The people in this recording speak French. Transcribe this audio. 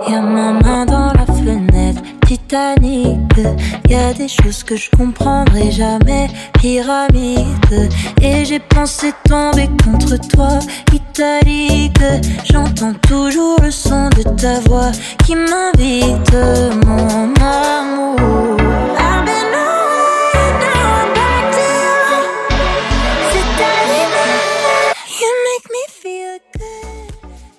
Y'a ma main dans la fenêtre, Titanic. Y'a des choses que je comprendrai jamais, pyramide. Et j'ai pensé tomber contre toi, italique. J'entends toujours le son de ta voix qui m'invite, mon amour.